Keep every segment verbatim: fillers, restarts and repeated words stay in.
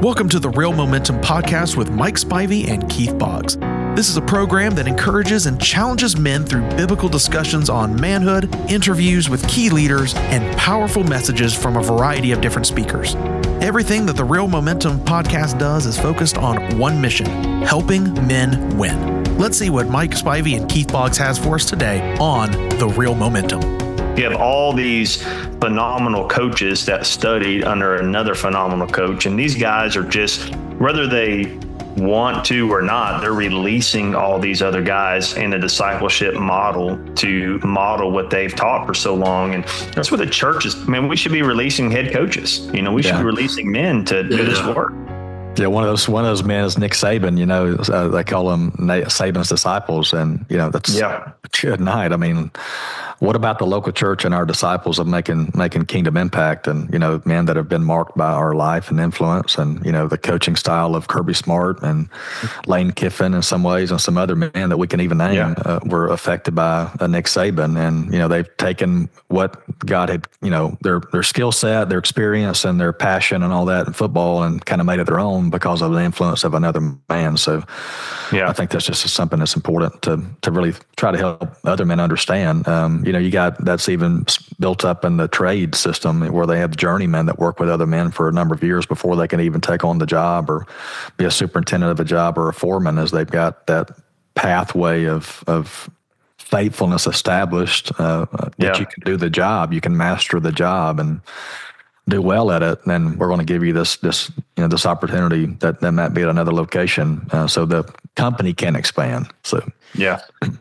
Welcome to the Real Momentum Podcast with Mike Spivey and Keith Boggs. This is a program that encourages and challenges men through biblical discussions on manhood, interviews with key leaders, and powerful messages from a variety of different speakers. Everything that the Real Momentum Podcast does is focused on one mission: helping men win. Let's see what Mike Spivey and Keith Boggs has for us today on the Real Momentum. You have all these phenomenal coaches that studied under another phenomenal coach, and these guys are just, whether they want to or not, they're releasing all these other guys in a discipleship model to model what they've taught for so long. And that's what the church is. I mean, we should be releasing head coaches. You know, we yeah. should be releasing men to do yeah. this work. Yeah, one of those one of those men is Nick Saban. You know, uh, they call him Saban's disciples, and you know that's yeah. good night. I mean, what about the local church and our disciples of making making kingdom impact? And you know, men that have been marked by our life and influence, and you know, the coaching style of Kirby Smart and Lane Kiffin in some ways, and some other men that we can even name yeah. uh, were affected by uh, Nick Saban. And you know, they've taken what God had, you know, their their skill set, their experience, and their passion and all that in football, and kind of made it their own because of the influence of another man. So yeah, I think that's just something that's important to to really try to help other men understand. Um, you know, you got that's even built up in the trade system where they have journeymen that work with other men for a number of years before they can even take on the job or be a superintendent of a job or a foreman, as they've got that pathway of of faithfulness established uh, that yeah. you can do the job, you can master the job and do well at it, then we're going to give you this, this, you know, this opportunity that, that might be at another location, uh, so the company can expand. So, yeah.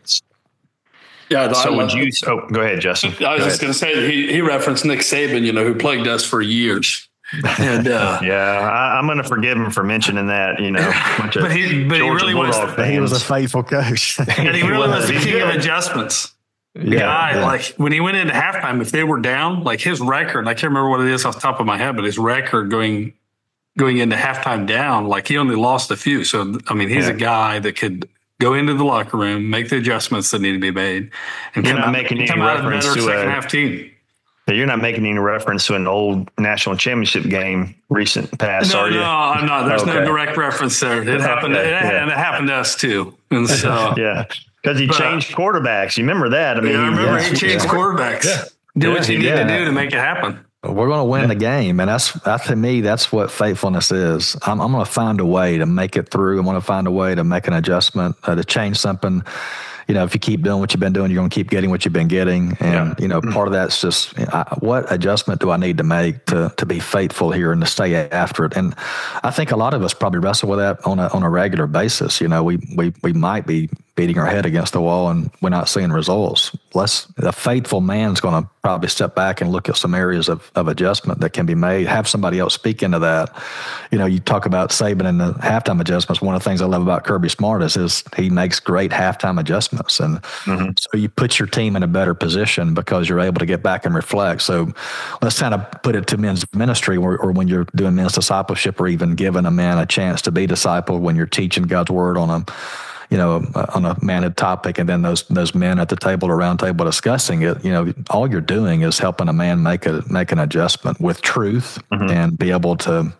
Yeah. So would you, oh, go ahead, Justin. I was go just going to say, he, he referenced Nick Saban, you know, who plagued us for years. And, uh, yeah, I, I'm going to forgive him for mentioning that, you know, but he, but he really was, he was a faithful coach. And he really was the king of adjustments. The yeah, guy, yeah. like when he went into halftime, if they were down, like his record, I can't remember what it is off the top of my head, but his record going going into halftime down, like he only lost a few. So, I mean, he's yeah. a guy that could go into the locker room, make the adjustments that need to be made, and You're come not out, making any come out reference a better to second a, half team. You're not making any reference to an old national championship game recent past, no, are you? No, I'm not. There's okay. no direct reference there. It happened. Okay. It, yeah. and it happened to us too. And so, yeah. Because he but, changed quarterbacks. You remember that? I mean, yeah, I remember he, he changed yeah. quarterbacks. Yeah. Do yeah, what you need yeah. to do to make it happen. We're going to win yeah. the game, and that's that, to me, that's what faithfulness is. I'm, I'm going to find a way to make it through. I'm going to find a way to make an adjustment, uh, to change something. You know, if you keep doing what you've been doing, you're going to keep getting what you've been getting. And, yeah. you know, part of that's just, you know, I, what adjustment do I need to make to to be faithful here and to stay after it? And I think a lot of us probably wrestle with that on a on a regular basis. You know, we we we might be beating our head against the wall and we're not seeing results. Less, a faithful man's going to probably step back and look at some areas of, of adjustment that can be made, have somebody else speak into that. You know, you talk about Saban and the halftime adjustments. One of the things I love about Kirby Smart is his, he makes great halftime adjustments. And mm-hmm. so you put your team in a better position because you're able to get back and reflect. So let's kind of put it to men's ministry or, or when you're doing men's discipleship or even giving a man a chance to be discipled when you're teaching God's word on a you know, on a manhood topic, and then those those men at the table or round table discussing it, you know, all you're doing is helping a man make a make an adjustment with truth mm-hmm. and be able to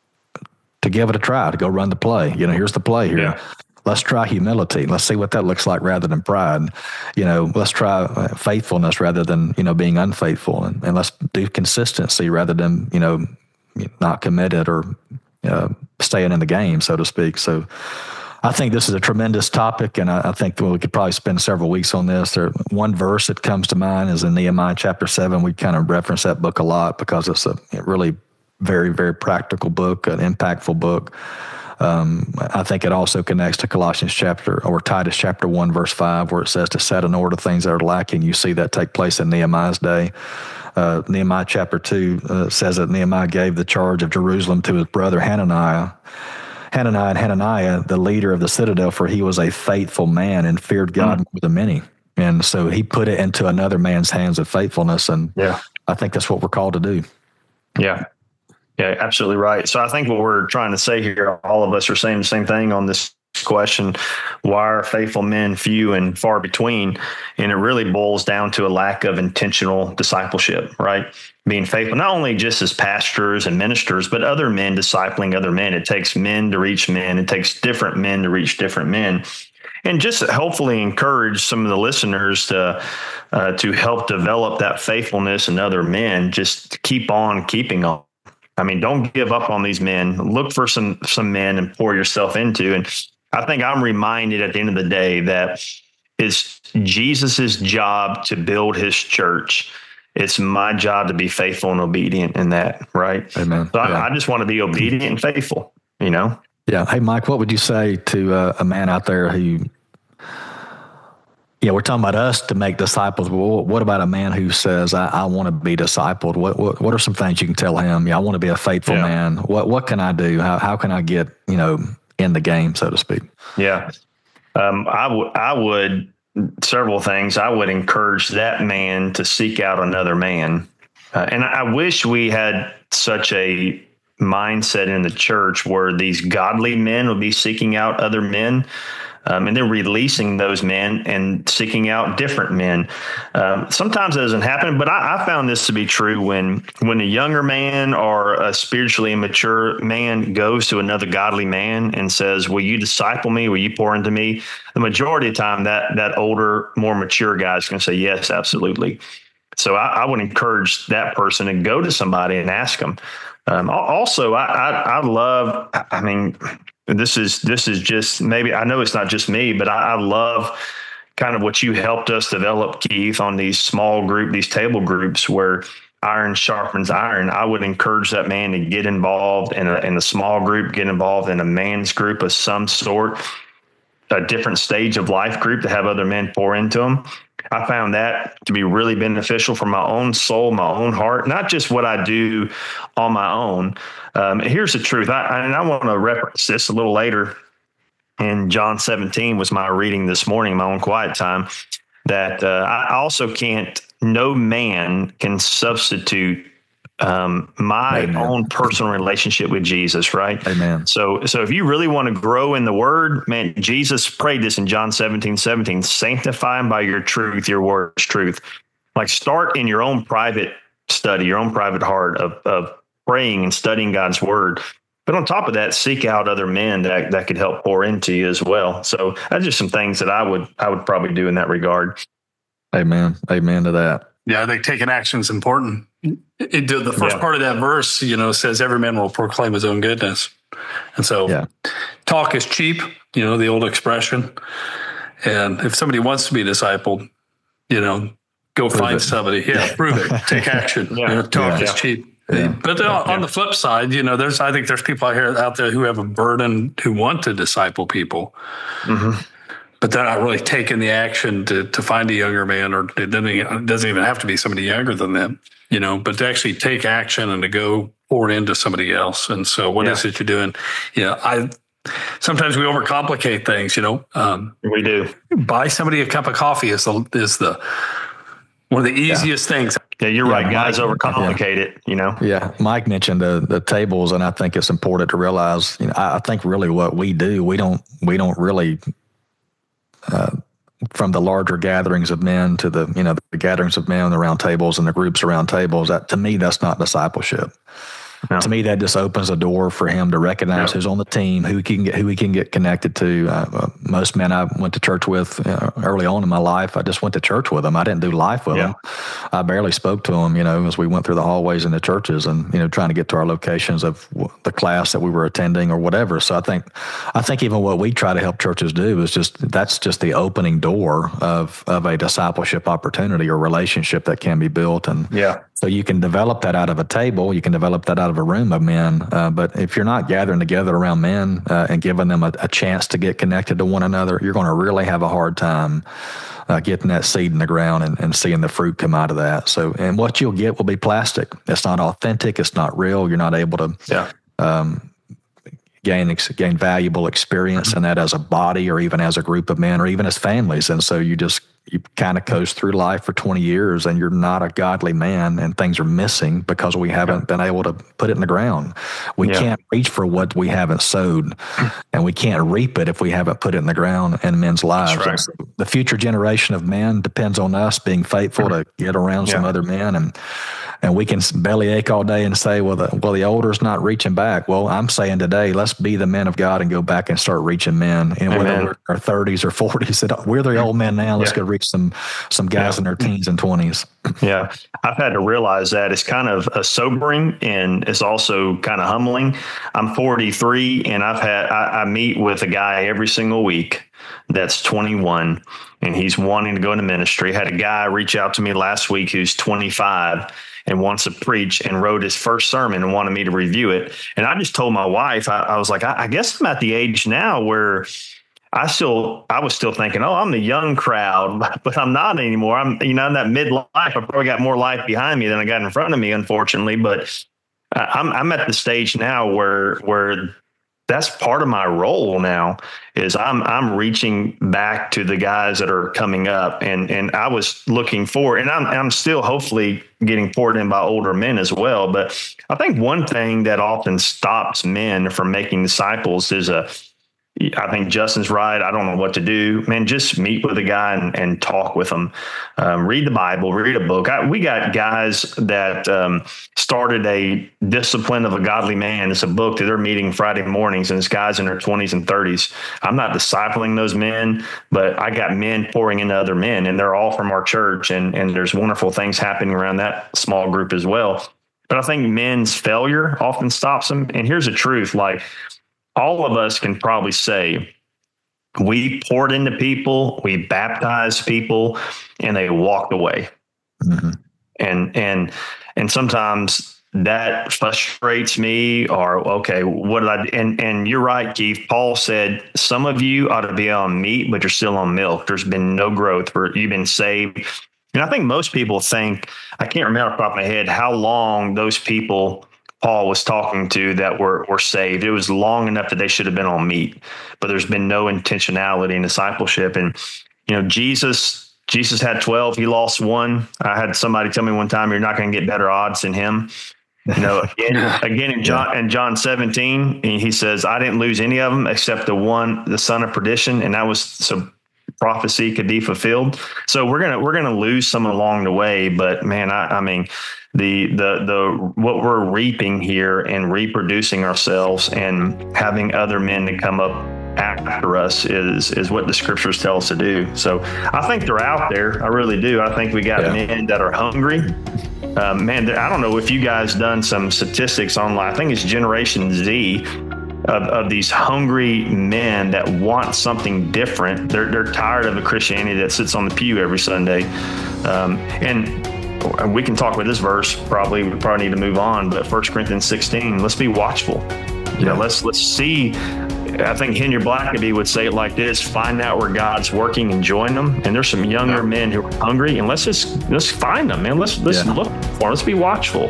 to give it a try, to go run the play. You know, here's the play here. Yeah. Let's try humility. Let's see what that looks like rather than pride. You know, let's try faithfulness rather than, you know, being unfaithful. And, and let's do consistency rather than, you know, not committed or uh, staying in the game, so to speak. So I think this is a tremendous topic, and I, I think we could probably spend several weeks on this. There, one verse that comes to mind is in Nehemiah chapter seven. We kind of reference that book a lot because it's a really very, very practical book, an impactful book. Um, I think it also connects to Colossians chapter or Titus chapter one, verse five, where it says to set in order things that are lacking. You see that take place in Nehemiah's day. Uh, Nehemiah chapter two uh, says that Nehemiah gave the charge of Jerusalem to his brother Hananiah. Hananiah and Hananiah, the leader of the citadel, for he was a faithful man and feared God mm. more than many. And so he put it into another man's hands of faithfulness. And yeah. I think that's what we're called to do. Yeah. Yeah, absolutely right. So I think what we're trying to say here, all of us are saying the same thing on this question, why are faithful men few and far between? And it really boils down to a lack of intentional discipleship, right? Being faithful, not only just as pastors and ministers, but other men discipling other men. It takes men to reach men. It takes different men to reach different men. And just hopefully encourage some of the listeners to uh, to help develop that faithfulness in other men. Just keep on keeping on. I mean, don't give up on these men. Look for some some men and pour yourself into. And I think I'm reminded at the end of the day that it's Jesus's job to build his church. It's my job to be faithful and obedient in that, right? Amen. So yeah. I, I just want to be obedient and faithful, you know? Yeah. Hey, Mike, what would you say to uh, a man out there who, yeah, we're talking about us to make disciples. Well, what about a man who says, I, I want to be discipled? What, what what are some things you can tell him? Yeah, I want to be a faithful yeah. man. What what can I do? How how can I get, you know, in the game, so to speak? Yeah. Um, I would I would several things. I would encourage that man to seek out another man. Uh, and I wish we had such a mindset in the church where these godly men would be seeking out other men. Um, and then releasing those men and seeking out different men. Um, sometimes it doesn't happen, but I, I found this to be true when when a younger man or a spiritually immature man goes to another godly man and says, will you disciple me? Will you pour into me? The majority of the time, that that older, more mature guy is going to say, yes, absolutely. So I, I would encourage that person to go to somebody and ask them. Um, also, I, I, I love, I mean, This is this is just maybe I know it's not just me, but I, I love kind of what you helped us develop, Keith, on these small group, these table groups where iron sharpens iron. I would encourage that man to get involved in a, in a small group, get involved in a man's group of some sort, a different stage of life group to have other men pour into them. I found that to be really beneficial for my own soul, my own heart, not just what I do on my own. Um, here's the truth. I, and I want to reference this a little later in John seventeen was my reading this morning, my own quiet time, that uh, I also can't, no man can substitute um, my Amen. Own personal relationship with Jesus, right? Amen. So, so if you really want to grow in the word, man, Jesus prayed this in John seventeen, seventeen, sanctify him by your truth, your word is truth. Like start in your own private study, your own private heart of, of praying and studying God's word. But on top of that, seek out other men that, that could help pour into you as well. So that's just some things that I would, I would probably do in that regard. Amen. Amen to that. Yeah, I think taking action is important. It, the first yeah. part of that verse, you know, says every man will proclaim his own goodness. And so yeah. talk is cheap, you know, the old expression. And if somebody wants to be discipled, you know, go prove find it. somebody. Yeah, yeah, prove it. Take action. yeah. You know, talk yeah. is cheap. Yeah. But yeah. on the flip side, you know, there's I think there's people out here out there who have a burden who want to disciple people. Mm-hmm. But they're not really taking the action to, to find a younger man, or it doesn't, it doesn't even have to be somebody younger than them, you know, but to actually take action and to go pour into somebody else. And so what yeah. is it you're doing? You know, I, sometimes we overcomplicate things, you know. Um, we do. Buy somebody a cup of coffee is the, is the one of the easiest yeah. things. Yeah, you're yeah, right. Guys Mike, overcomplicate yeah. it, you know. Yeah, Mike mentioned the the tables, and I think it's important to realize, you know, I, I think really what we do, we don't, we don't really, Uh, from the larger gatherings of men to the, you know, the gatherings of men around tables and the groups around tables, that to me, that's not discipleship. No. To me, that just opens a door for him to recognize yeah. who's on the team, who he can get, who he can get connected to. Uh, most men I went to church with uh, early on in my life, I just went to church with them. I didn't do life with yeah. them. I barely spoke to them, you know, as we went through the hallways in the churches and, you know, trying to get to our locations of the class that we were attending or whatever. So I think, I think even what we try to help churches do is just, that's just the opening door of, of a discipleship opportunity or relationship that can be built. And yeah. so you can develop that out of a table, you can develop that out of a room of men. Uh, but if you're not gathering together around men uh, and giving them a, a chance to get connected to one another, you're going to really have a hard time uh, getting that seed in the ground and, and seeing the fruit come out of that. So, and what you'll get will be plastic. It's not authentic. It's not real. You're not able to yeah. um, gain ex- gain valuable experience mm-hmm. in that as a body or even as a group of men or even as families. And so you just you kind of coast through life for twenty years and you're not a godly man and things are missing because we haven't yeah. been able to put it in the ground. We yeah. can't reach for what we haven't sowed, and we can't reap it if we haven't put it in the ground in men's lives. Right. So the future generation of men depends on us being faithful to get around yeah. some other men, and and we can bellyache all day and say, well, the, well, the older's not reaching back. Well, I'm saying today, let's be the men of God and go back and start reaching men. And Amen. Whether we're in our thirties or forties, we're the old men now. Let's yeah. go reach some some guys yeah. in their teens and twenties. Yeah, I've had to realize that it's kind of a sobering and it's also kind of humbling. I'm forty-three, and I've had I, I meet with a guy every single week that's twenty-one, and he's wanting to go into ministry. Had a guy reach out to me last week who's twenty-five and wants to preach and wrote his first sermon and wanted me to review it. And I just told my wife, I, I was like, I, I guess I'm at the age now where I still, I was still thinking, oh, I'm the young crowd, but I'm not anymore. I'm, you know, in that midlife, I probably got more life behind me than I got in front of me, unfortunately. But I'm, I'm at the stage now where, where that's part of my role now is I'm, I'm reaching back to the guys that are coming up, and, and I was looking forward, and I'm, I'm still hopefully getting poured in by older men as well. But I think one thing that often stops men from making disciples is a, I think Justin's right. I don't know what to do. Man, just meet with a guy and, and talk with them. Um, read the Bible, read a book. I, we got guys that um, started a Discipline of a Godly Man. It's a book that they're meeting Friday mornings, and it's guys in their twenties and thirties. I'm not discipling those men, but I got men pouring into other men, and they're all from our church, and, and there's wonderful things happening around that small group as well. But I think men's failure often stops them. And here's the truth, like, all of us can probably say we poured into people, we baptized people, and they walked away. Mm-hmm. And and and sometimes that frustrates me. Or okay, what did I? And and you're right, Keith. Paul said some of you ought to be on meat, but you're still on milk. There's been no growth. For you've been saved. And I think most people think, I can't remember off the top of my head how long those people Paul was talking to that were, were saved. It was long enough that they should have been on meat, but there's been no intentionality in discipleship. And, you know, Jesus, Jesus had twelve, he lost one. I had somebody tell me one time, you're not going to get better odds than him. You know, again, again in John, in John seventeen, he says, I didn't lose any of them except the one, the son of perdition. And that was so prophecy could be fulfilled. So we're going to, we're going to lose some along the way, but man, I, I mean, The the the what we're reaping here and reproducing ourselves and having other men to come up after us is is what the scriptures tell us to do. So I think they're out there. I really do. I think we got yeah. men that are hungry. Um, man, I don't know if you guys done some statistics online. I think it's Generation Z of, of these hungry men that want something different. They're they're tired of a Christianity that sits on the pew every Sunday, um, and. And we can talk about this verse. Probably we probably need to move on. But First Corinthians sixteen, let's be watchful. You know, let's let's see. I think Henry Blackaby would say it like this: find out where God's working and join them. And there's some younger men who are hungry, and let's just let's find them, man. Let's let's yeah. look for them. Let's be watchful.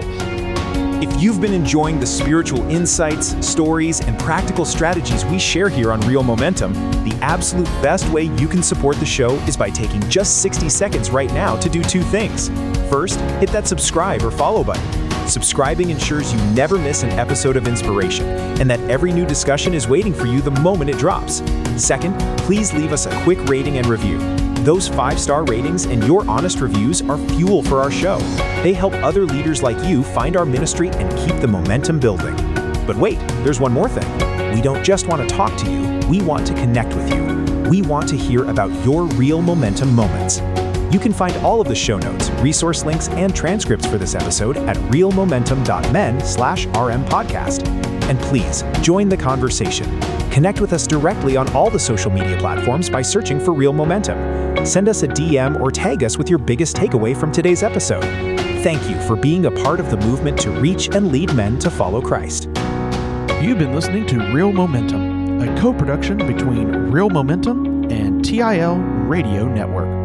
If you've been enjoying the spiritual insights, stories, and practical strategies we share here on Real Momentum, the absolute best way you can support the show is by taking just sixty seconds right now to do two things. First, hit that subscribe or follow button. Subscribing ensures you never miss an episode of inspiration, and that every new discussion is waiting for you the moment it drops. Second, please leave us a quick rating and review. Those five-star ratings and your honest reviews are fuel for our show. They help other leaders like you find our ministry and keep the momentum building. But wait, there's one more thing. We don't just want to talk to you, we want to connect with you. We want to hear about your real momentum moments. You can find all of the show notes, resource links, and transcripts for this episode at realmomentum.men slash RM podcast. And please, join the conversation. Connect with us directly on all the social media platforms by searching for Real Momentum. Send us a D M or tag us with your biggest takeaway from today's episode. Thank you for being a part of the movement to reach and lead men to follow Christ. You've been listening to Real Momentum, a co-production between Real Momentum and T I L Radio Network.